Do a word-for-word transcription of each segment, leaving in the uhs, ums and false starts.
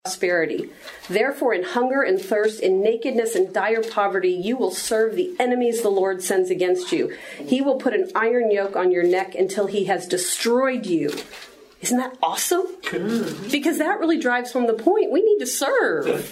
prosperity. Therefore, in hunger and thirst, in nakedness and dire poverty, you will serve the enemies the Lord sends against you. He will put an iron yoke on your neck until he has destroyed you. Isn't that awesome? Because that really drives home the point. We need to serve.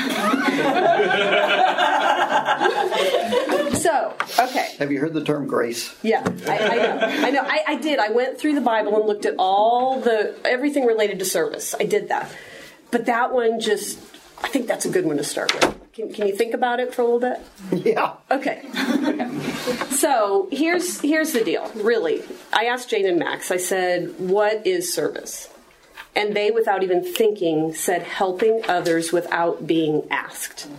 So, okay. Have you heard the term grace? Yeah, I, I know. I know. I, I did. I went through the Bible and looked at all the everything related to service. I did that. But that one just, I think that's a good one to start with. Can, can you think about it for a little bit? Yeah. Okay. okay. So here's here's the deal, really. I asked Jane and Max, I said, what is service? And they, without even thinking, said helping others without being asked.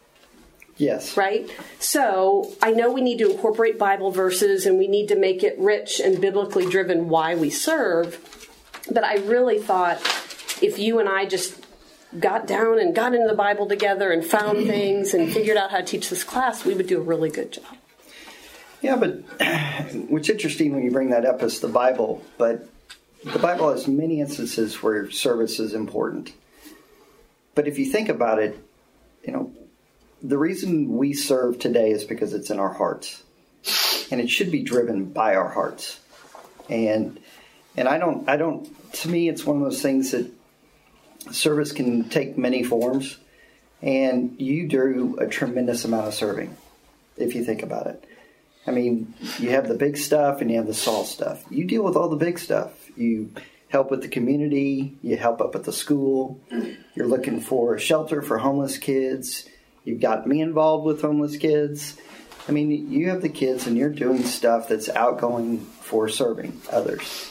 Yes. Right? So I know we need to incorporate Bible verses and we need to make it rich and biblically driven why we serve. But I really thought if you and I just got down and got into the Bible together and found things and figured out how to teach this class, we would do a really good job. Yeah, but what's interesting when you bring that up is the Bible. But the Bible has many instances where service is important. But if you think about it, you know, the reason we serve today is because it's in our hearts. And it should be driven by our hearts. And and I don't, I don't, to me, it's one of those things that service can take many forms. And you do a tremendous amount of serving, if you think about it. I mean, you have the big stuff and you have the small stuff. You deal with all the big stuff. You help with the community. You help up at the school. You're looking for a shelter for homeless kids. You've got me involved with homeless kids. I mean, you have the kids and you're doing stuff that's outgoing for serving others.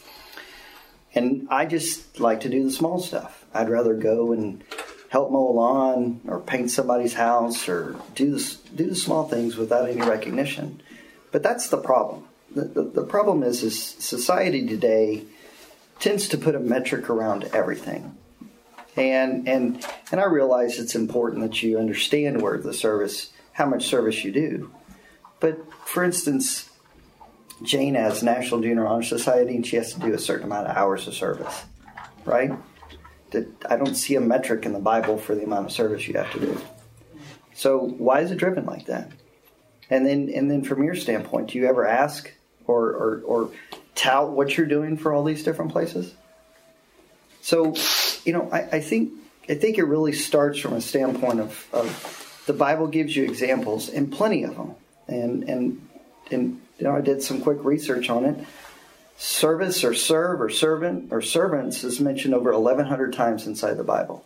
And I just like to do the small stuff. I'd rather go and help mow a lawn or paint somebody's house or do the, do the small things without any recognition. But that's the problem. The, the, the problem is, is society today tends to put a metric around everything. And and and I realize it's important that you understand where the service, how much service you do. But for instance, Jane has National Junior Honor Society and she has to do a certain amount of hours of service, right? That I don't see a metric in the Bible for the amount of service you have to do. So why is it driven like that? And then and then from your standpoint, do you ever ask or or, or tout what you're doing for all these different places? So, you know, I, I think I think it really starts from a standpoint of, of the Bible gives you examples, and plenty of them. And and and you know, I did some quick research on it. Service or serve or servant or servants is mentioned over eleven hundred times inside the Bible.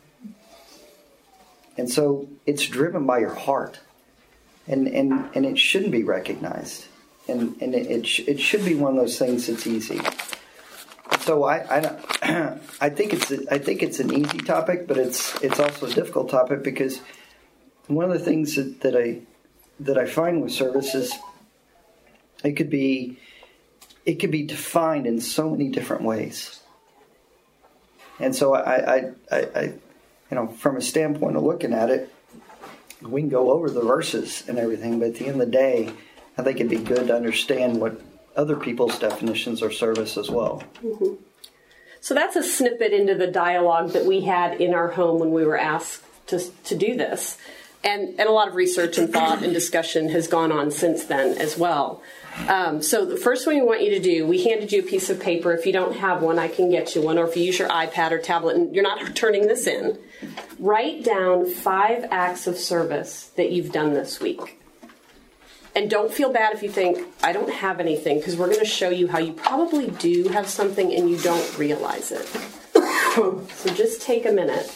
And so it's driven by your heart. And and, and it shouldn't be recognized. And and it it, sh- it should be one of those things that's easy. So I I, I think it's a, I think it's an easy topic, but it's it's also a difficult topic because one of the things that, that I that I find with service is it could be it could be defined in so many different ways. And so I, I, I, I you know, from a standpoint of looking at it, we can go over the verses and everything, but at the end of the day, I think it'd be good to understand what other people's definitions of service as well. Mm-hmm. So that's a snippet into the dialogue that we had in our home when we were asked to to do this. And, and a lot of research and thought and discussion has gone on since then as well. Um, so the first thing we want you to do, we handed you a piece of paper. If you don't have one, I can get you one. Or if you use your iPad or tablet and you're not turning this in, write down five acts of service that you've done this week. And don't feel bad if you think, I don't have anything, because we're going to show you how you probably do have something and you don't realize it. So just take a minute.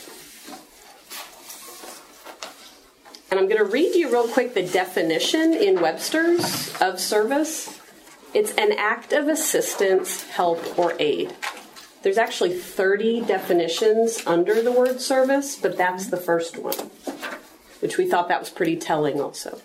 And I'm going to read you real quick the definition in Webster's of service. It's an act of assistance, help, or aid. There's actually thirty definitions under the word service, but that's the first one, which we thought that was pretty telling also.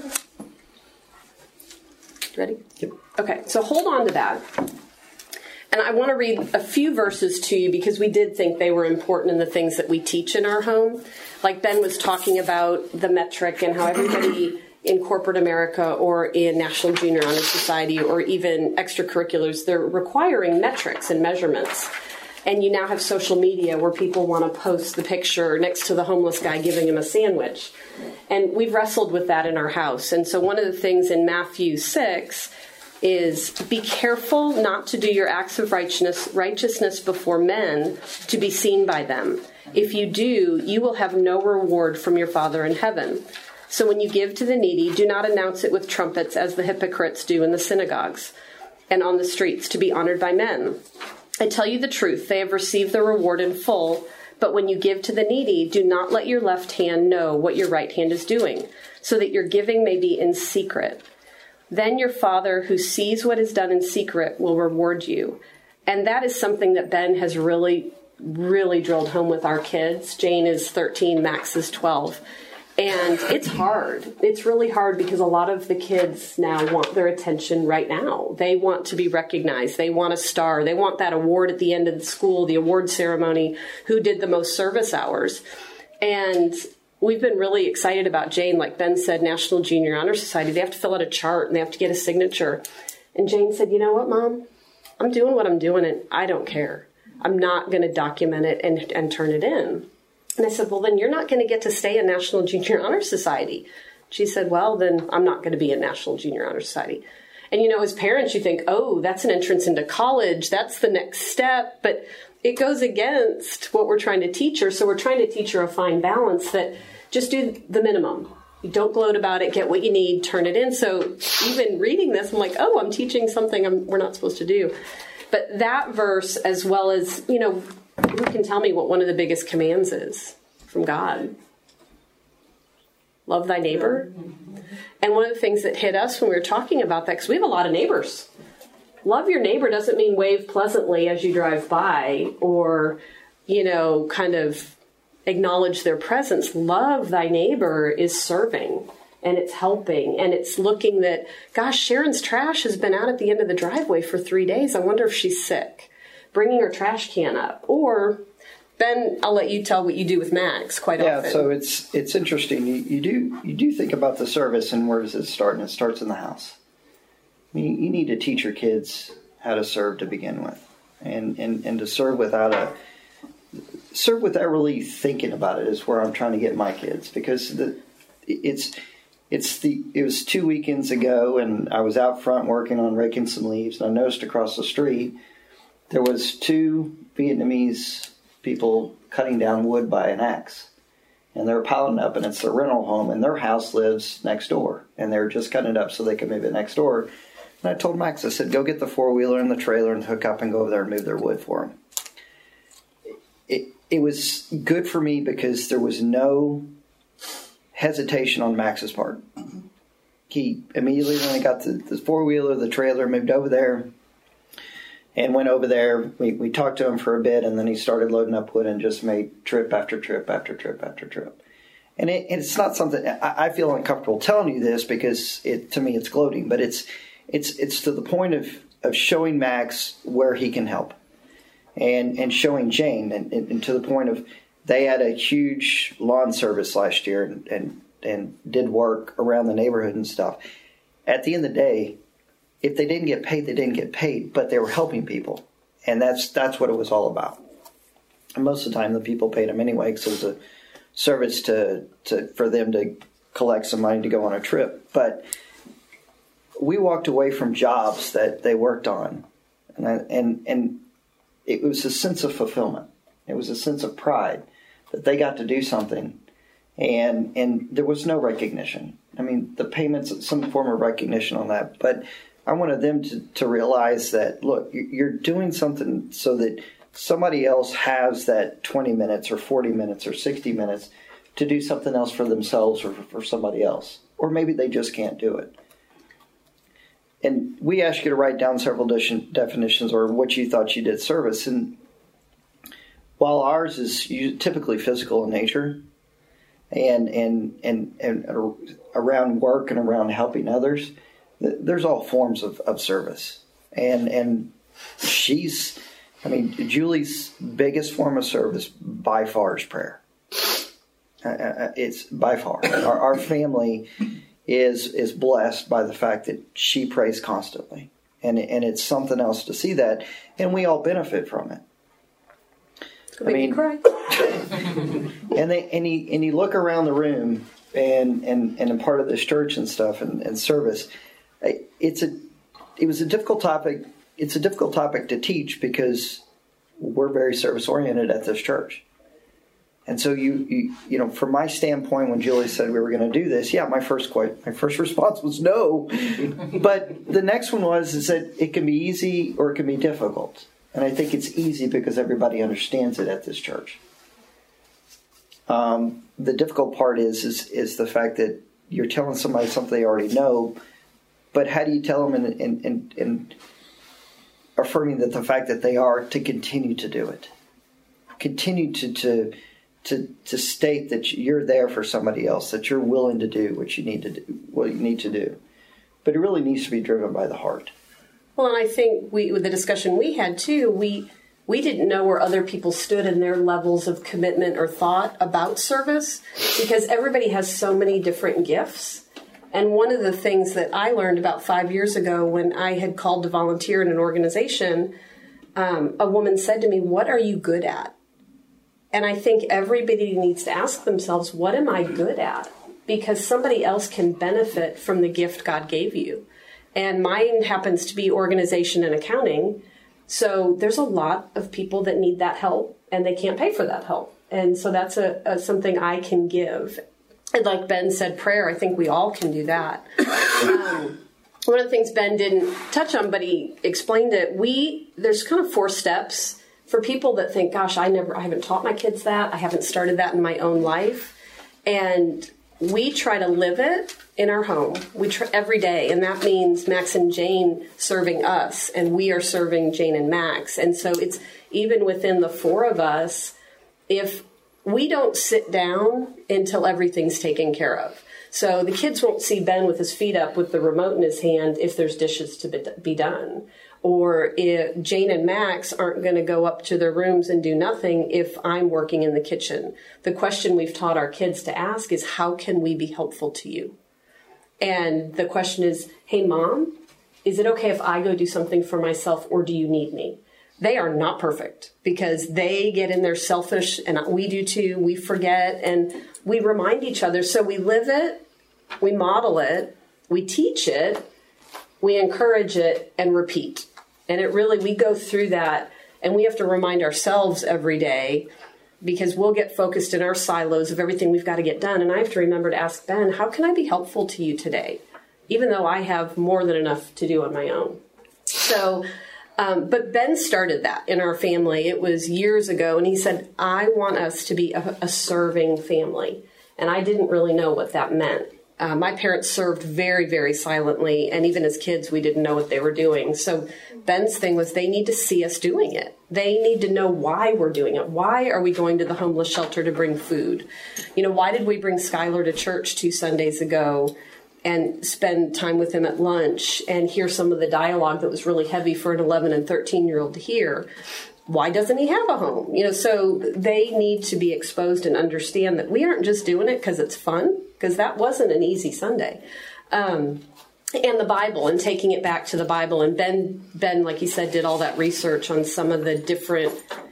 Ready? Yep. Okay, so hold on to that. And I want to read a few verses to you because we did think they were important in the things that we teach in our home. Like Ben was talking about the metric and how everybody in corporate America or in National Junior Honor Society or even extracurriculars, they're requiring metrics and measurements. And you now have social media where people want to post the picture next to the homeless guy giving him a sandwich. And we've wrestled with that in our house. And so one of the things in Matthew six is be careful not to do your acts of righteousness, righteousness before men to be seen by them. If you do, you will have no reward from your Father in heaven. So when you give to the needy, do not announce it with trumpets as the hypocrites do in the synagogues and on the streets to be honored by men. I tell you the truth, they have received their reward in full. But when you give to the needy, do not let your left hand know what your right hand is doing, so that your giving may be in secret. Then your Father who sees what is done in secret will reward you. And that is something that Ben has really, really drilled home with our kids. Jane is thirteen, Max is twelve. And it's hard. It's really hard because a lot of the kids now want their attention right now. They want to be recognized. They want a star. They want that award at the end of the school, the award ceremony, who did the most service hours. And we've been really excited about Jane. Like Ben said, National Junior Honor Society, they have to fill out a chart and they have to get a signature. And Jane said, you know what, Mom? I'm doing what I'm doing and I don't care. I'm not going to document it and, and turn it in. And I said, well, then you're not going to get to stay in National Junior Honor Society. She said, well, then I'm not going to be in National Junior Honor Society. And, you know, as parents, you think, oh, that's an entrance into college. That's the next step. But it goes against what we're trying to teach her. So we're trying to teach her a fine balance that just do the minimum. You don't gloat about it. Get what you need. Turn it in. So even reading this, I'm like, oh, I'm teaching something I'm, we're not supposed to do. But that verse, as well as, you know, who can tell me what one of the biggest commands is from God? Love thy neighbor. And one of the things that hit us when we were talking about that, because we have a lot of neighbors. Love your neighbor doesn't mean wave pleasantly as you drive by or, you know, kind of acknowledge their presence. Love thy neighbor is serving and it's helping and it's looking that, gosh, Sharon's trash has been out at the end of the driveway for three days. I wonder if she's sick. Bringing her trash can up. Or, Ben, I'll let you tell what you do with Max quite yeah, often. Yeah, so it's it's interesting. You, you do you do think about the service and where does it start? And it starts in the house. I mean, you need to teach your kids how to serve to begin with. And, and, and to serve without a serve without really thinking about it is where I'm trying to get my kids. Because the it's it's the it was two weekends ago and I was out front working on raking some leaves and I noticed across the street there was two Vietnamese people cutting down wood by an axe. And they're piling up, and it's their rental home, and their house lives next door. And they're just cutting it up so they can move it next door. And I told Max, I said, go get the four-wheeler and the trailer and hook up and go over there and move their wood for them. It, it was good for me because there was no hesitation on Max's part. He immediately, when he got the, the four-wheeler, the trailer, moved over there, and went over there. We, we talked to him for a bit, and then he started loading up wood and just made trip after trip after trip after trip. And it, it's not something I, I feel uncomfortable telling you this because it to me it's gloating, but it's it's it's to the point of, of showing Max where he can help, and and showing Jane, and, and, and to the point of they had a huge lawn service last year and, and and did work around the neighborhood and stuff. At the end of the day, if they didn't get paid, they didn't get paid, but they were helping people. And that's that's what it was all about. And most of the time, the people paid them anyway because it was a service to, to for them to collect some money to go on a trip. But we walked away from jobs that they worked on. And, I, and, and it was a sense of fulfillment. It was a sense of pride that they got to do something. And, and there was no recognition. I mean, the payments, some form of recognition on that. But I wanted them to, to realize that, look, you're doing something so that somebody else has that twenty minutes or forty minutes or sixty minutes to do something else for themselves or for somebody else. Or maybe they just can't do it. And we asked you to write down several definitions or what you thought you did service. And while ours is typically physical in nature and, and, and, and around work and around helping others, there's all forms of, of service. And and she's, I mean, Julie's biggest form of service by far is prayer. Uh, it's by far. Our, our family is is blessed by the fact that she prays constantly. And, and it's something else to see that. And we all benefit from it. I mean, cry. and they and you and you look around the room and and, and a part of this church and stuff and, and service. It's a it was a difficult topic. It's a difficult topic to teach because we're very service oriented at this church. And so you, you you know, from my standpoint, when Julie said we were going to do this, yeah, my first quite my first response was no. But the next one was is that it can be easy or it can be difficult. And I think it's easy because everybody understands it at this church. Um, the difficult part is, is is the fact that you're telling somebody something they already know, but how do you tell them and and, and, and affirming that the fact that they are to continue to do it, continue to to to to state that you're there for somebody else, that you're willing to do what you need to do, what you need to do, but it really needs to be driven by the heart. Well, and I think we, with the discussion we had too, we we didn't know where other people stood in their levels of commitment or thought about service because everybody has so many different gifts. And one of the things that I learned about five years ago when I had called to volunteer in an organization, um, a woman said to me, "What are you good at?" And I think everybody needs to ask themselves, what am I good at? Because somebody else can benefit from the gift God gave you. And mine happens to be organization and accounting. So there's a lot of people that need that help and they can't pay for that help. And so that's a, a something I can give. And like Ben said, prayer, I think we all can do that. Um, one of the things Ben didn't touch on, but he explained it. We, there's kind of four steps for people that think, gosh, I never, I haven't taught my kids that. I haven't started that in my own life. And we try to live it in our home. We try every day, and that means Max and Jane serving us, and we are serving Jane and Max. And so it's even within the four of us, if we don't sit down until everything's taken care of. So the kids won't see Ben with his feet up with the remote in his hand if there's dishes to be done. Or if Jane and Max aren't going to go up to their rooms and do nothing if I'm working in the kitchen. The question we've taught our kids to ask is, how can we be helpful to you? And the question is, hey, Mom, is it okay if I go do something for myself, or do you need me? They are not perfect because they get in their selfish, and we do too. We forget, and we remind each other. So we live it, we model it, we teach it, we encourage it, and repeat. And it really, we go through that, and we have to remind ourselves every day because we'll get focused in our silos of everything we've got to get done. And I have to remember to ask Ben, how can I be helpful to you today? Even though I have more than enough to do on my own. So, um, but Ben started that in our family. It was years ago, and he said, I want us to be a, a serving family. And I didn't really know what that meant. Uh, my parents served very, very silently, and even as kids, we didn't know what they were doing. So Ben's thing was they need to see us doing it. They need to know why we're doing it. Why are we going to the homeless shelter to bring food? You know, why did we bring Skylar to church two Sundays ago and spend time with him at lunch and hear some of the dialogue that was really heavy for an eleven and thirteen-year-old to hear? Why doesn't he have a home? You know, so they need to be exposed and understand that we aren't just doing it because it's fun, because that wasn't an easy Sunday. Um, and the Bible, and taking it back to the Bible. And Ben, Ben, like he said, did all that research on some of the different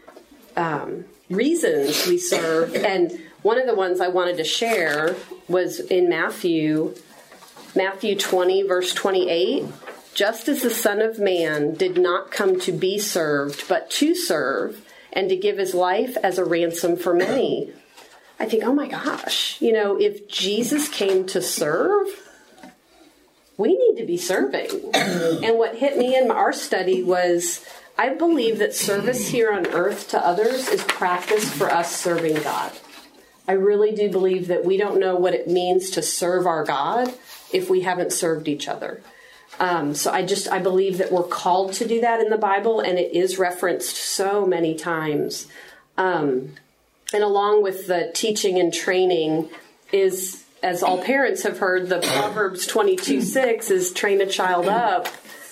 um, reasons we serve. And one of the ones I wanted to share was in Matthew, Matthew twenty, verse twenty-eight. Just as the Son of Man did not come to be served, but to serve, and to give his life as a ransom for many. I think, oh my gosh, you know, if Jesus came to serve, we need to be serving. And what hit me in our study was, I believe that service here on earth to others is practice for us serving God. I really do believe that we don't know what it means to serve our God if we haven't served each other. Um, so I just, I believe that we're called to do that in the Bible, and it is referenced so many times. Um, and along with the teaching and training is, as all parents have heard, the Proverbs twenty-two six is train a child up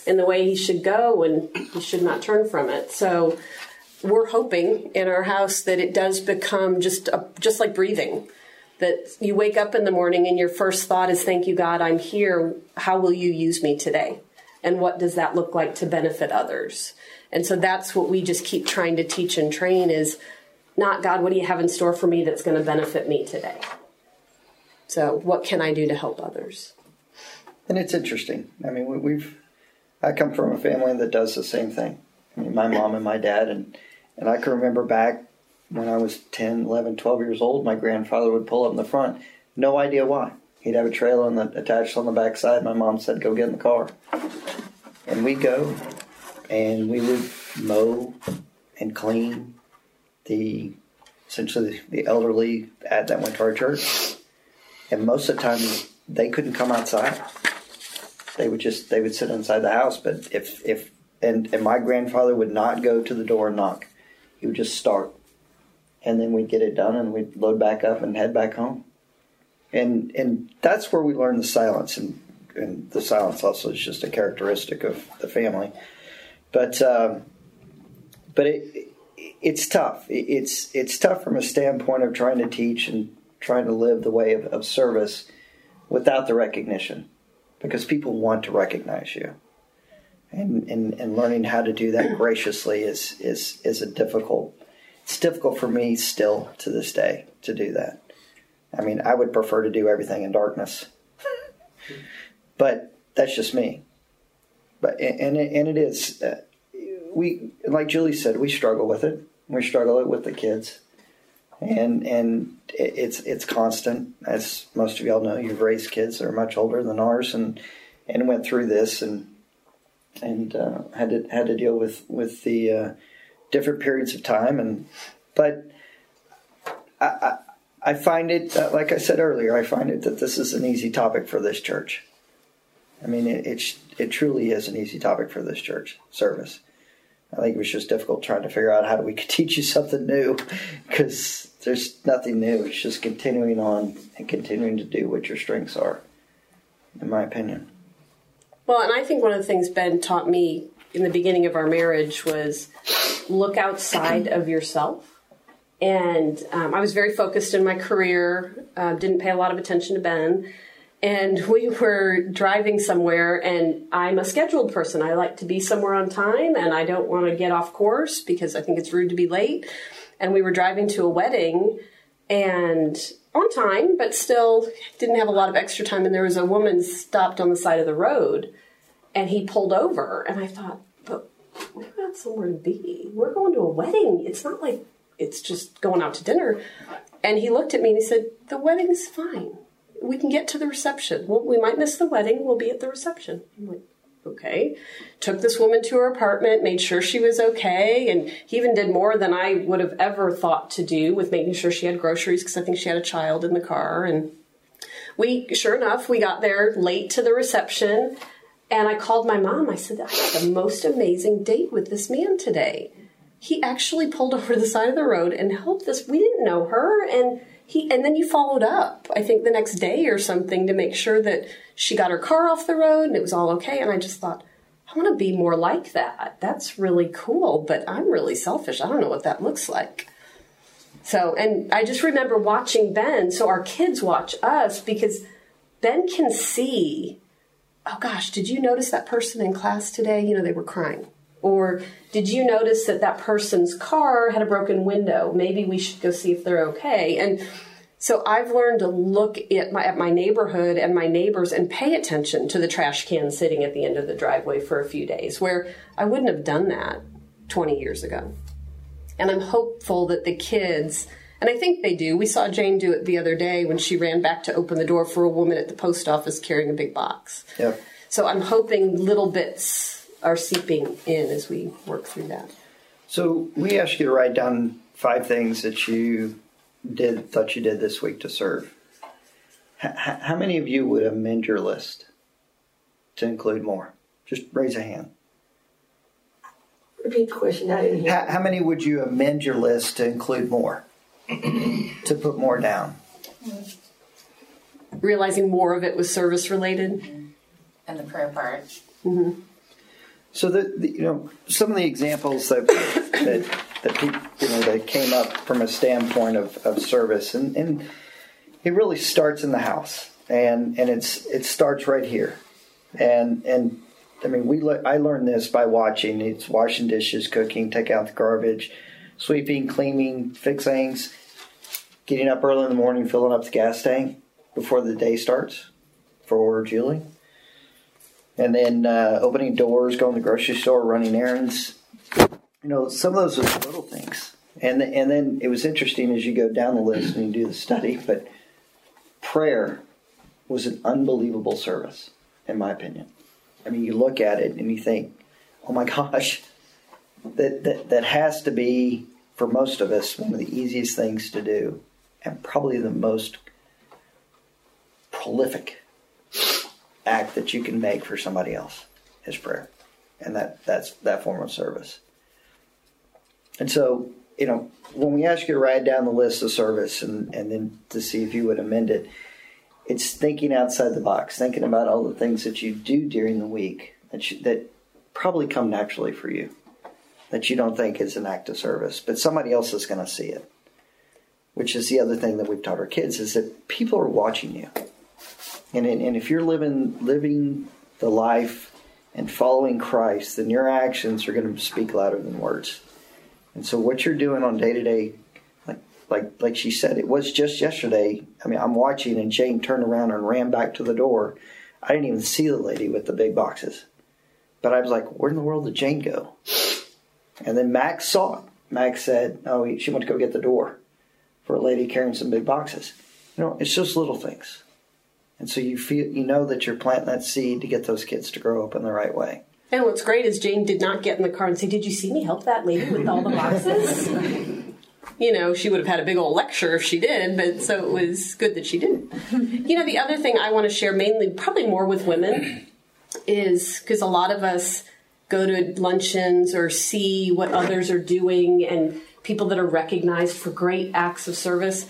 in the way he should go, and he should not turn from it. So we're hoping in our house that it does become just a, just like breathing, that you wake up in the morning and your first thought is, thank you, God, I'm here. How will you use me today? And what does that look like to benefit others? And so that's what we just keep trying to teach and train is not, God, what do you have in store for me that's going to benefit me today? So what can I do to help others? And it's interesting. I mean, we, we've, I come from a family that does the same thing. I mean, my mom and my dad, and, and I can remember back when I was ten, eleven, twelve years old, my grandfather would pull up in the front. No idea why. He'd have a trailer on the, attached on the back side. My mom said, go get in the car. And we'd go, and we would mow and clean the, essentially the elderly at that went to our church. And most of the time, they couldn't come outside. They would just, they would sit inside the house. But if, if and, and my grandfather would not go to the door and knock. He would just start. And then we'd get it done, and we'd load back up and head back home. And and that's where we learn the silence. And, and the silence also is just a characteristic of the family. But um, but it, it's tough. It's it's tough from a standpoint of trying to teach and trying to live the way of, of service without the recognition, because people want to recognize you. And, and and learning how to do that graciously is is is a difficult. It's difficult for me still to this day to do that. I mean, I would prefer to do everything in darkness, but that's just me. But and it, and it is uh, we like Julie said, we struggle with it. We struggle it with the kids, and and it's it's constant. As most of y'all know, you've raised kids that are much older than ours, and and went through this and and uh, had to had to deal with with the. Uh, different periods of time, and but I, I, I find it, uh, like I said earlier, I find it that this is an easy topic for this church. I mean, it, it it truly is an easy topic for this church service. I think it was just difficult trying to figure out how do we teach you something new, because there's nothing new. It's just continuing on and continuing to do what your strengths are, in my opinion. Well, and I think one of the things Ben taught me in the beginning of our marriage was look outside of yourself. And um, I was very focused in my career, uh, didn't pay a lot of attention to Ben. And we were driving somewhere, and I'm a scheduled person. I like to be somewhere on time, and I don't want to get off course because I think it's rude to be late. And we were driving to a wedding, and on time, but still didn't have a lot of extra time. And there was a woman stopped on the side of the road, and he pulled over. And I thought, but we've got somewhere to be. We're going to a wedding. It's not like it's just going out to dinner. And he looked at me and he said, the wedding's fine. We can get to the reception. Well, we might miss the wedding. We'll be at the reception. I'm like, okay. Took this woman to her apartment, made sure she was okay. And he even did more than I would have ever thought to do with making sure she had groceries, because I think she had a child in the car. And we, sure enough, we got there late to the reception. And I called my mom. I said, I had the most amazing date with this man today. He actually pulled over to the side of the road and helped us. We didn't know her. And he, and then you followed up, I think the next day or something, to make sure that she got her car off the road and it was all okay. And I just thought, I want to be more like that. That's really cool, but I'm really selfish. I don't know what that looks like. So, and I just remember watching Ben. So our kids watch us because Ben can see, oh gosh, did you notice that person in class today? You know, they were crying. Or did you notice that that person's car had a broken window? Maybe we should go see if they're okay. And so I've learned to look at my, at my neighborhood and my neighbors and pay attention to the trash can sitting at the end of the driveway for a few days, where I wouldn't have done that twenty years ago. And I'm hopeful that the kids, and I think they do. We saw Jane do it the other day when she ran back to open the door for a woman at the post office carrying a big box. Yep. So I'm hoping little bits are seeping in as we work through that. So we asked you to write down five things that you did, thought you did this week to serve. H- how many of you would amend your list to include more? Just raise a hand. Repeat the question. I didn't hear. How, how many would you amend your list to include more? To put more down? Realizing more of it was service related. And the prayer part. Mm-hmm. So the, the you know some of the examples that that that people, you know that came up from a standpoint of, of service, and, and it really starts in the house, and and it's it starts right here, and and I mean we le- I learned this by watching. It's washing dishes, cooking, taking out the garbage, sweeping, cleaning, fixing things, getting up early in the morning, filling up the gas tank before the day starts for Julie. And then uh, opening doors, going to the grocery store, running errands. You know, some of those are little things. And th- and then it was interesting as you go down the list and you do the study, but prayer was an unbelievable service, in my opinion. I mean, you look at it and you think, oh my gosh, that that, that has to be, for most of us, one of the easiest things to do, and probably the most prolific act that you can make for somebody else is prayer, and that that's that form of service. And so, you know, when we ask you to write down the list of service and and then to see if you would amend it, it's thinking outside the box, thinking about all the things that you do during the week that you, that probably come naturally for you, that you don't think is an act of service, but somebody else is going to see it. Which is the other thing that we've taught our kids, is that people are watching you. And, and if you're living living the life and following Christ, then your actions are going to speak louder than words. And so what you're doing on day-to-day, like like like she said, it was just yesterday. I mean, I'm watching and Jane turned around and ran back to the door. I didn't even see the lady with the big boxes. But I was like, where in the world did Jane go? And then Max saw it. Max said, oh, she went to go get the door for a lady carrying some big boxes. You know, it's just little things. And so you feel, you know that you're planting that seed to get those kids to grow up in the right way. And what's great is Jane did not get in the car and say, did you see me help that lady with all the boxes? You know, she would have had a big old lecture if she did, but so it was good that she didn't. You know, the other thing I want to share, mainly, probably more with women, is because a lot of us go to luncheons or see what others are doing and people that are recognized for great acts of service.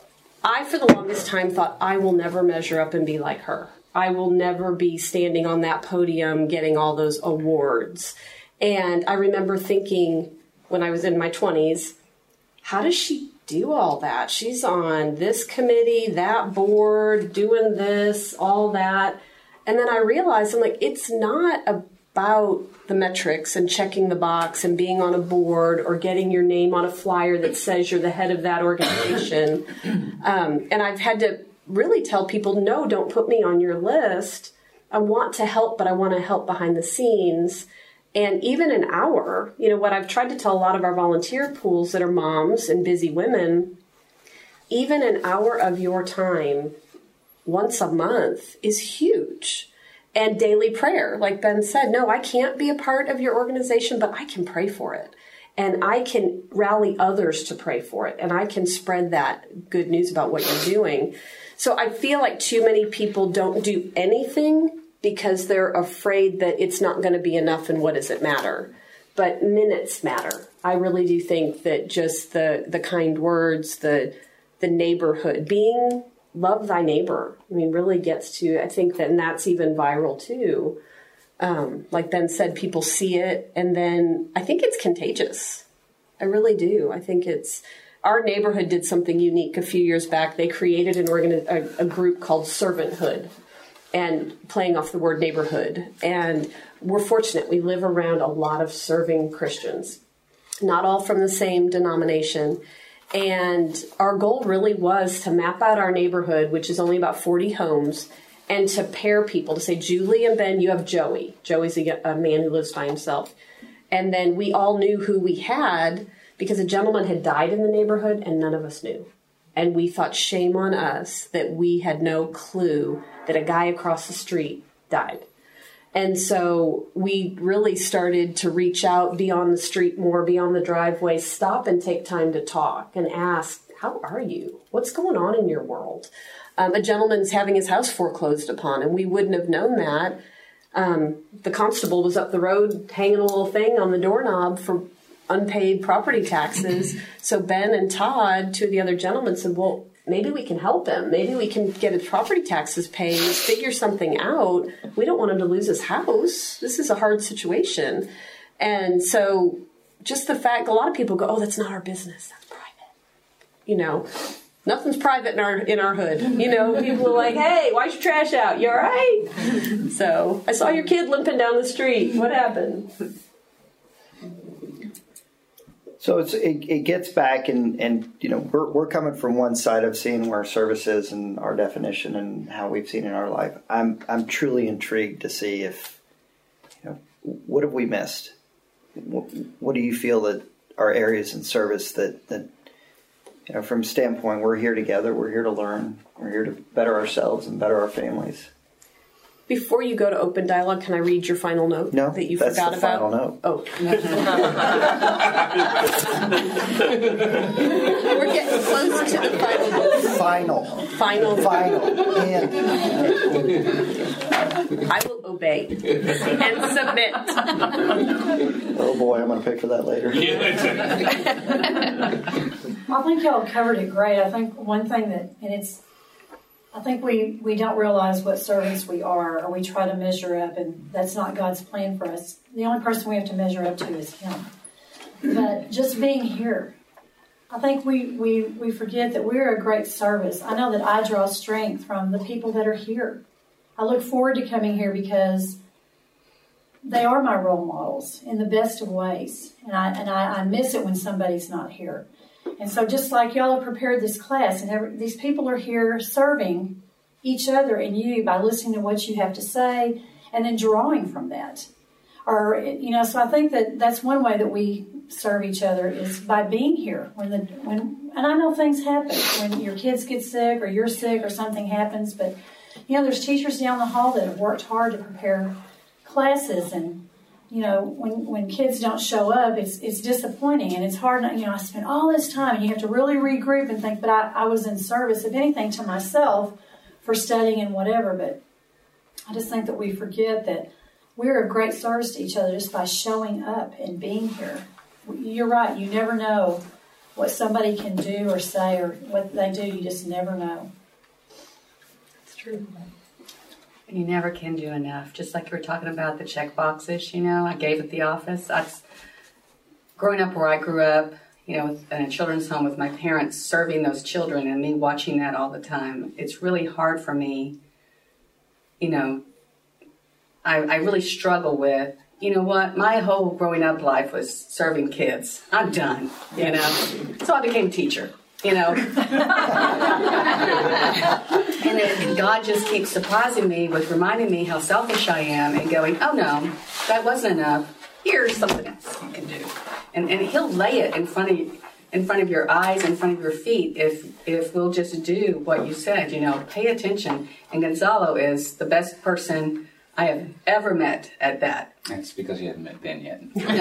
I, for the longest time, thought I will never measure up and be like her. I will never be standing on that podium getting all those awards. And I remember thinking when I was in my twenties, how does she do all that? She's on this committee, that board, doing this, all that. And then I realized, I'm like, it's not about the metrics and checking the box and being on a board or getting your name on a flyer that says you're the head of that organization. Um, and I've had to really tell people, no, don't put me on your list. I want to help, but I want to help behind the scenes. And even an hour, you know, what I've tried to tell a lot of our volunteer pools that are moms and busy women, even an hour of your time once a month is huge. And daily prayer, like Ben said, no, I can't be a part of your organization, but I can pray for it. And I can rally others to pray for it. And I can spread that good news about what you're doing. So I feel like too many people don't do anything because they're afraid that it's not going to be enough and what does it matter. But minutes matter. I really do think that just the, the kind words, the the neighborhood, being... love thy neighbor. I mean, really gets to, I think that, and that's even viral too. Um, like Ben said, people see it, and then I think it's contagious. I really do. I think it's, our neighborhood did something unique a few years back. They created an organi- a, a group called Servanthood, and playing off the word neighborhood. And we're fortunate. We live around a lot of serving Christians, not all from the same denomination. And our goal really was to map out our neighborhood, which is only about forty homes, and to pair people, to say, Julie and Ben, you have Joey. Joey's a, a man who lives by himself. And then we all knew who we had because a gentleman had died in the neighborhood and none of us knew. And we thought, shame on us that we had no clue that a guy across the street died. And so we really started to reach out, be on the street more, be on the driveway, stop and take time to talk and ask, how are you? What's going on in your world? Um, a gentleman's having his house foreclosed upon, and we wouldn't have known that. Um, the constable was up the road hanging a little thing on the doorknob for unpaid property taxes. So Ben and Todd, two of the other gentlemen, said, well, maybe we can help him. Maybe we can get his property taxes paid, figure something out. We don't want him to lose his house. This is a hard situation. And so just the fact, a lot of people go, oh, that's not our business. That's private. You know, nothing's private in our in our hood. You know, people are like, hey, why's your trash out? You all right? So I saw your kid limping down the street. What happened? So it's, it, it gets back, and, and you know, we're, we're coming from one side of seeing where service is and our definition and how we've seen in our life. I'm I'm truly intrigued to see if, you know, what have we missed? What, what do you feel that are areas in service that, that, you know, from standpoint, we're here together, we're here to learn, we're here to better ourselves and better our families. Before you go to open dialogue, can I read your final note no, that you that's forgot the about? Final note. Oh. We're getting close to the final note. Final. Final. Final. And. I will obey and submit. Oh boy, I'm going to pick for that later. I think y'all covered it great. I think one thing that, and it's, I think we, we don't realize what servants we are, or we try to measure up, and that's not God's plan for us. The only person we have to measure up to is Him. But just being here, I think we, we, we forget that we're a great service. I know that I draw strength from the people that are here. I look forward to coming here because they are my role models in the best of ways. And I and I, I miss it when somebody's not here. And so just like y'all have prepared this class, and every, these people are here serving each other and you by listening to what you have to say and then drawing from that. Or, you know, so I think that that's one way that we serve each other is by being here. When the when and I know things happen when your kids get sick or you're sick or something happens, but, you know, there's teachers down the hall that have worked hard to prepare classes, and you know, when, when kids don't show up, it's it's disappointing, and it's hard. You know, I spent all this time, and you have to really regroup and think, but I, I was in service, if anything, to myself for studying and whatever. But I just think that we forget that we're of great service to each other just by showing up and being here. You're right. You never know what somebody can do or say or what they do. You just never know. It's true. And you never can do enough. Just like you were talking about the check boxes, you know, I gave at the office. I was, growing up where I grew up, you know, in a children's home with my parents, serving those children and me watching that all the time, it's really hard for me, you know, I, I really struggle with, you know what, my whole growing up life was serving kids. I'm done, you know. So I became a teacher. You know, and then God just keeps surprising me with reminding me how selfish I am and going, oh no, that wasn't enough. Here's something else you can do, and and He'll lay it in front of in front of your eyes, in front of your feet, if if we'll just do what you said. You know, pay attention. And Gonzalo is the best person I have ever met at that. That's because you haven't met Ben yet. Until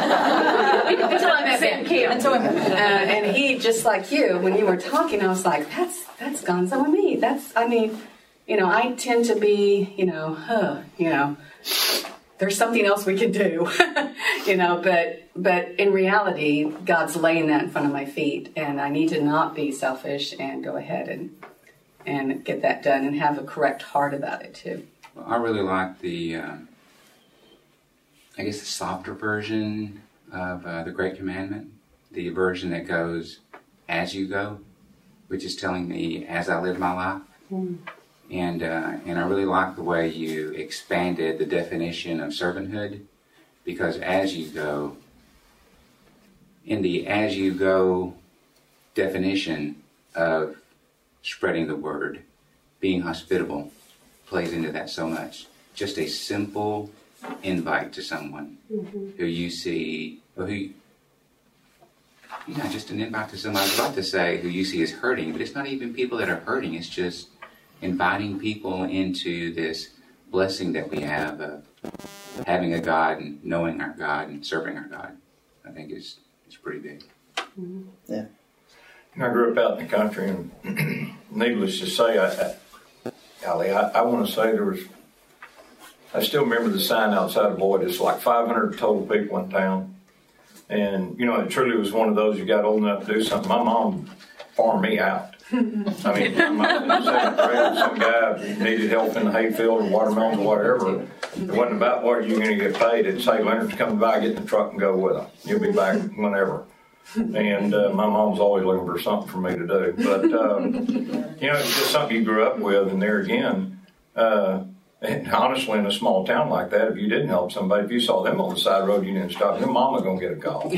I met Ben. Until I met Ben. Uh, and he, just like you, when you were talking, I was like, that's that's Gonzo and me. That's, I mean, you know, I tend to be, you know, huh, you know, there's something else we can do, you know, but but in reality, God's laying that in front of my feet, and I need to not be selfish and go ahead and and get that done and have a correct heart about it too. Well, I really like the, uh, I guess, the softer version of uh, the Great Commandment, the version that goes, as you go, which is telling me as I live my life. Mm. And uh, and I really like the way you expanded the definition of servanthood, because as you go, in the as you go definition of spreading the word, being hospitable, plays into that so much. Just a simple invite to someone mm-hmm. who you see, or who, you know, just an invite to someone, I was about to say who you see is hurting, but it's not even people that are hurting, it's just inviting people into this blessing that we have of having a God and knowing our God and serving our God. I think is is pretty big. Mm-hmm. Yeah. I grew up out in the country, and needless to say, I, I Golly, I, I want to say there was, I still remember the sign outside of Boyd. It's like five hundred total people in town. And, you know, it truly was one of those, you got old enough to do something. My mom farmed me out. I mean, I'm out in the seventh grade, some guy needed help in the hayfield or watermelons or whatever. It wasn't about what you're going to get paid. It'd say, Leonard's coming by, get in the truck and go with him. You'll be back whenever. And uh, my mom's always looking for something for me to do. But, um, you know, it's just something you grew up with. And there again, uh, and honestly, in a small town like that, if you didn't help somebody, if you saw them on the side of the road, you didn't stop, your mama going to get a call.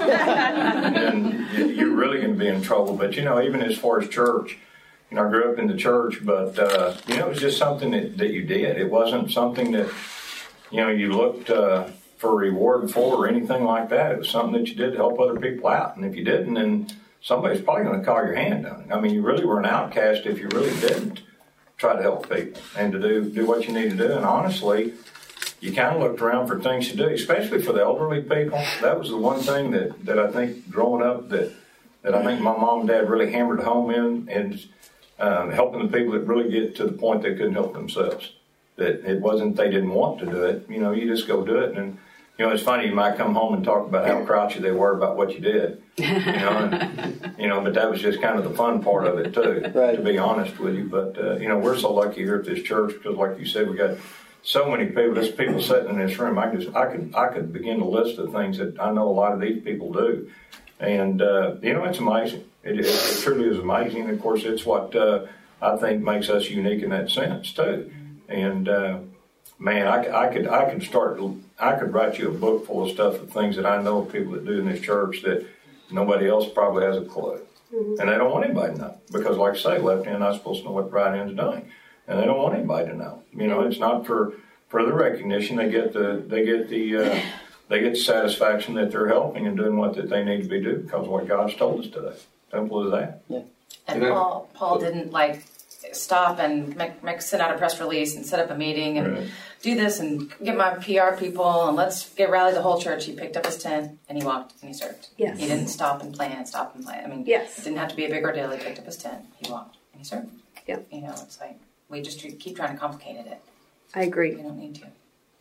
And you're really going to be in trouble. But, you know, even as far as church, you know, I grew up in the church, but, uh, you know, it was just something that, that you did. It wasn't something that, you know, you looked uh, for a reward for or anything like that. It was something that you did to help other people out. And if you didn't, then somebody's probably going to call your hand on it. I mean, you really were an outcast if you really didn't try to help people and to do, do what you need to do. And honestly, you kind of looked around for things to do, especially for the elderly people. That was the one thing that, that I think growing up that, that I think my mom and dad really hammered home in, and um, helping the people that really get to the point they couldn't help themselves. That it wasn't they didn't want to do it. You know, you just go do it. And, you know, it's funny, you might come home and talk about how grouchy they were about what you did. You know, and, you know, but that was just kind of the fun part of it, too, right. To be honest with you. But, uh, you know, we're so lucky here at this church because, like you said, we got so many people. There's people sitting in this room. I just, I could, I could begin to list the things that I know a lot of these people do. And, uh, you know, it's amazing. It, it, it truly is amazing. And, of course, it's what uh, I think makes us unique in that sense, too. And, uh, man, I, I could I could start, I could write you a book full of stuff of things that I know of people that do in this church that nobody else probably has a clue. Mm-hmm. And they don't want anybody to know. Because, like I say, left hand not supposed to know what the right hand's doing. And they don't want anybody to know. You know, it's not for, for the recognition. They get the, they get the, uh, they get the satisfaction that they're helping and doing what that they need to be doing because of what God's told us today. Simple as that. Yeah. And Paul, Paul didn't like stop and make, make send out a press release and set up a meeting and right. do this and get my P R people and let's get rally the whole church. He picked up his tent and he walked and he served. Yes. He didn't stop and plan, stop and plan. I mean, yes. It didn't have to be a big ordeal. He picked up his tent, he walked and he served. Yep. You know, it's like we just keep trying to complicate it. I agree. We don't need to.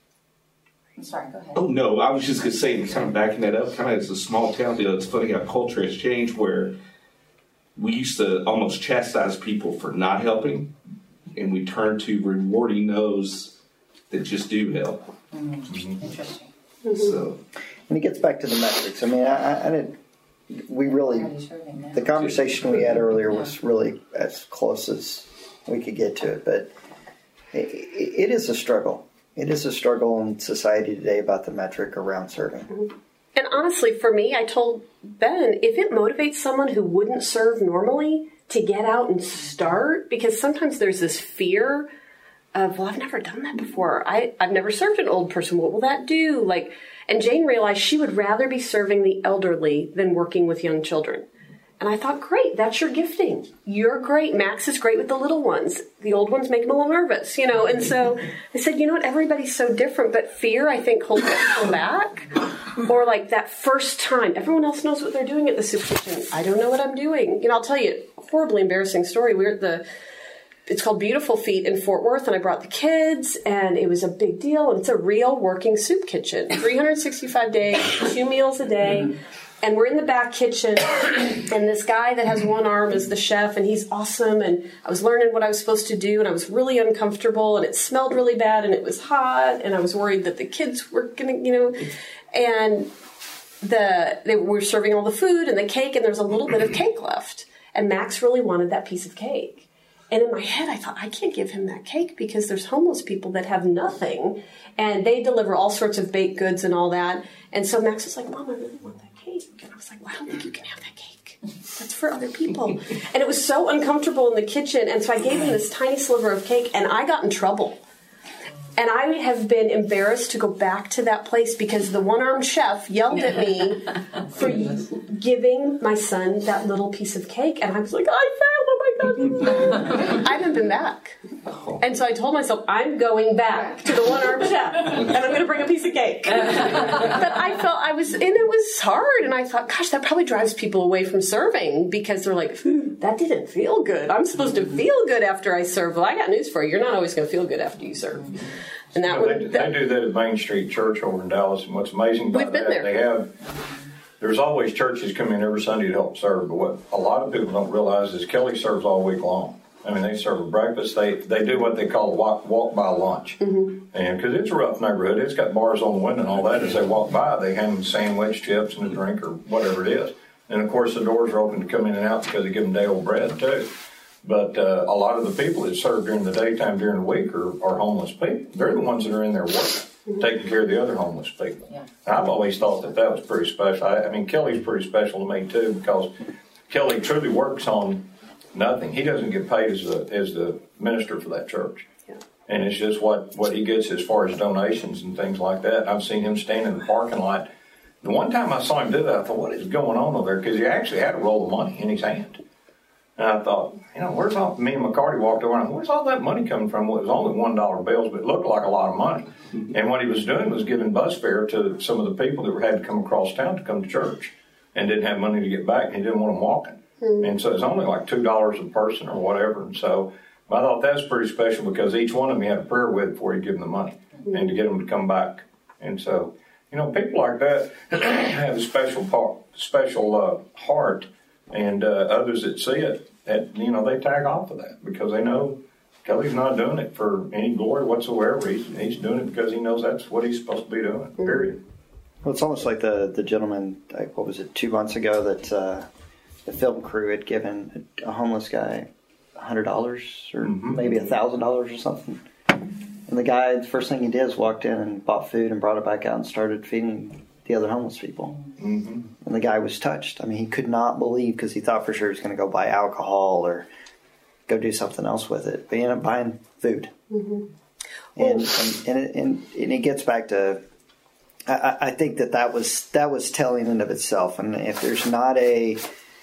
I'm sorry, go ahead. Oh, no, I was just going to say, kind of backing that up, kind of as a small town deal, it's funny how culture has changed where we used to almost chastise people for not helping, and we turn to rewarding those that just do help. Mm-hmm. Interesting. Mm-hmm. So, and it gets back to the metrics. I mean, I, I, I didn't. We really the conversation we had earlier was really as close as we could get to it, but it, it is a struggle. It is a struggle in society today about the metric around serving. Mm-hmm. And honestly, for me, I told Ben, if it motivates someone who wouldn't serve normally to get out and start, because sometimes there's this fear of, well, I've never done that before. I, I've never served an old person. What will that do? Like, and Jane realized she would rather be serving the elderly than working with young children. And I thought, great, that's your gifting. You're great. Max is great with the little ones. The old ones make him a little nervous, you know. And so I said, you know what, everybody's so different, but fear, I think, holds people back. Or like that first time, everyone else knows what they're doing at the soup kitchen. I don't know what I'm doing. You know, I'll tell you a horribly embarrassing story. We were at the, it's called Beautiful Feet in Fort Worth, and I brought the kids, and it was a big deal. And it's a real working soup kitchen, three hundred sixty-five days, two meals a day. And we're in the back kitchen, and this guy that has one arm is the chef, and he's awesome, and I was learning what I was supposed to do, and I was really uncomfortable, and it smelled really bad, and it was hot, and I was worried that the kids were going to, you know, and the they were serving all the food and the cake, and there was a little bit of cake left, and Max really wanted that piece of cake. And in my head, I thought, I can't give him that cake because there's homeless people that have nothing, and they deliver all sorts of baked goods and all that. And so Max was like, Mom, I really want that cake. And I was like, well, I don't think you can have that cake. That's for other people. And it was so uncomfortable in the kitchen. And so I gave him this tiny sliver of cake, and I got in trouble. And I have been embarrassed to go back to that place because the one-armed chef yelled at me for giving my son that little piece of cake. And I was like, I failed. Oh, my God. I haven't been back. And so I told myself, I'm going back to the one-armed chef, and I'm going to bring a piece of cake. But I felt I was, and it was hard. And I thought, gosh, that probably drives people away from serving because they're like, that didn't feel good. I'm supposed to feel good after I serve. Well, I got news for you. You're not always going to feel good after you serve. And that you know, would, they, that, they do that at Main Street Church over in Dallas, and what's amazing about we've been that, there. they have there's always churches come in every Sunday to help serve. But what a lot of people don't realize is Kelly serves all week long. I mean, they serve a breakfast. They they do what they call walk walk by lunch, mm-hmm. and because it's a rough neighborhood, it's got bars on the window and all that. As they walk by, they hand them sandwich, chips, and a drink or whatever it is. And of course, the doors are open to come in and out because they give them day old bread too. But uh, a lot of the people that serve during the daytime during the week are, are homeless people. They're the ones that are in there working, mm-hmm. taking care of the other homeless people. Yeah. I've always thought that that was pretty special. I, I mean, Kelly's pretty special to me too because Kelly truly works on nothing. He doesn't get paid as the as the minister for that church. Yeah. And it's just what, what he gets as far as donations and things like that. I've seen him stand in the parking lot. The one time I saw him do that, I thought, what is going on over there? Because he actually had a roll of money in his hand. And I thought, you know, where's all, me and McCarty walked over and where's all that money coming from? Well, it was only one dollar bills, but it looked like a lot of money. Mm-hmm. And what he was doing was giving bus fare to some of the people that had to come across town to come to church and didn't have money to get back, and he didn't want them walking. Mm-hmm. And so it's only like two dollars a person or whatever. And so I thought that's pretty special because each one of them he had a prayer with before he gave them the money mm-hmm. and to get them to come back. And so, you know, people like that have a special part, special uh, heart. And uh, others that see it, that, you know, they tag off of that because they know Kelly's not doing it for any glory whatsoever. He's, he's doing it because he knows that's what he's supposed to be doing, period. Well, it's almost like the, the gentleman, like, what was it, two months ago that uh, the film crew had given a homeless guy one hundred dollars or mm-hmm. maybe one thousand dollars or something. And the guy, the first thing he did is walked in and bought food and brought it back out and started feeding the other homeless people. Mm-hmm. And the guy was touched. I mean, he could not believe because he thought for sure he was going to go buy alcohol or go do something else with it. But he ended up buying food. Mm-hmm. And, and, and, it, and, and it gets back to, I, I think that that was, that was telling in of itself. And if there's not a,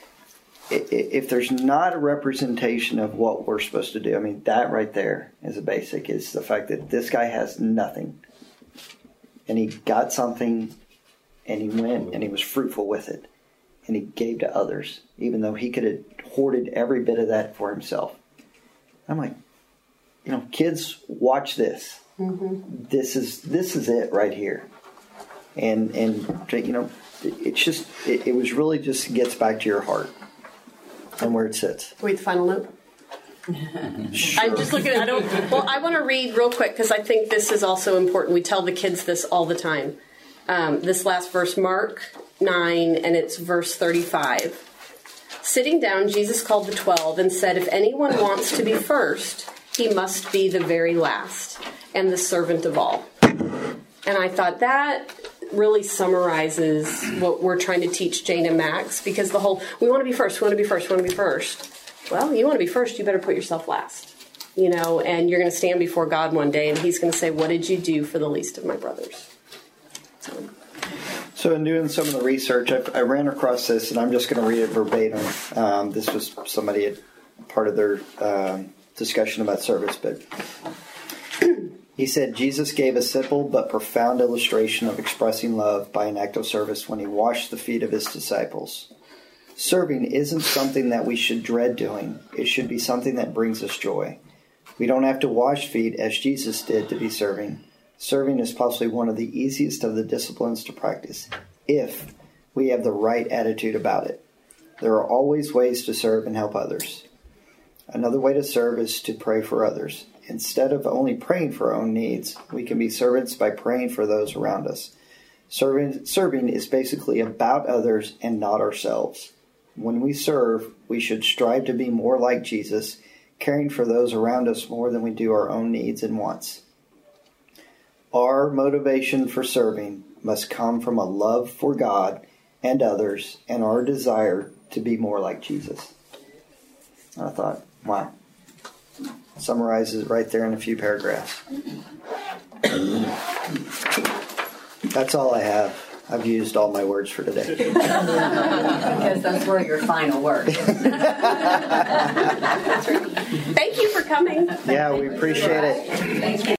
if there's not a representation of what we're supposed to do, I mean, that right there is a basic, is the fact that this guy has nothing. And he got something, and he went, and he was fruitful with it. And he gave to others, even though he could have hoarded every bit of that for himself. I'm like, you know, kids, watch this. Mm-hmm. This is this is it right here. And, and you know, it's just, it, it was really just gets back to your heart and where it sits. Wait, the final note? Sure. I'm just looking at I don't well I want to read real quick because I think this is also important. We tell the kids this all the time. Um, this last verse, Mark nine, and it's verse thirty-five. Sitting down, Jesus called the twelve and said, if anyone wants to be first, he must be the very last and the servant of all. And I thought that really summarizes what we're trying to teach Jane and Max, because the whole, we want to be first, we want to be first, we want to be first. Well, you want to be first, you better put yourself last. You know, and you're going to stand before God one day, and he's going to say, what did you do for the least of my brothers? So, so in doing some of the research, I, I ran across this, and I'm just going to read it verbatim. Um, this was somebody at part of their um, discussion about service, but he said, Jesus gave a simple but profound illustration of expressing love by an act of service when he washed the feet of his disciples. Serving isn't something that we should dread doing. It should be something that brings us joy. We don't have to wash feet as Jesus did to be serving. Serving is possibly one of the easiest of the disciplines to practice, if we have the right attitude about it. There are always ways to serve and help others. Another way to serve is to pray for others. Instead of only praying for our own needs, we can be servants by praying for those around us. Serving, serving is basically about others and not ourselves. When we serve, we should strive to be more like Jesus, caring for those around us more than we do our own needs and wants. Our motivation for serving must come from a love for God and others and our desire to be more like Jesus. And I thought, wow. Summarizes it right there in a few paragraphs. That's all I have. I've used all my words for today. Because those were your final words. Thank you for coming. Yeah, we appreciate it. Thank you.